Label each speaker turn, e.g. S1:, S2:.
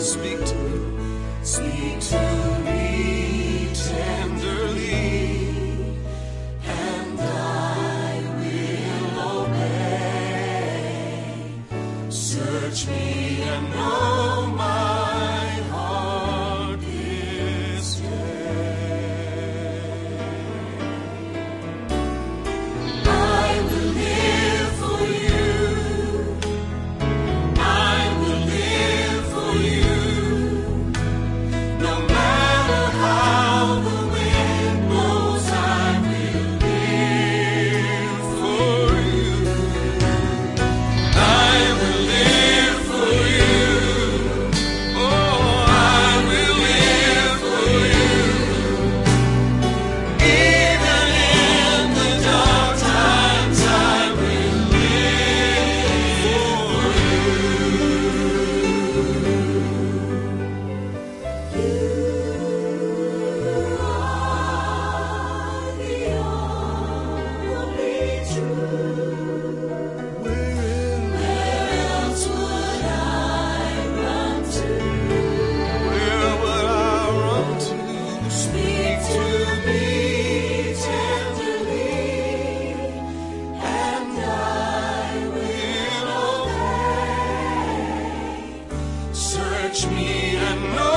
S1: Speak to me tenderly, and I will obey. Search me and know my heart this day. I will live for you. I will live for you. No matter how the wind blows, I will live for you. I will live for you. Oh, I will live for you. Even in the dark times, I will live for you. Search me and know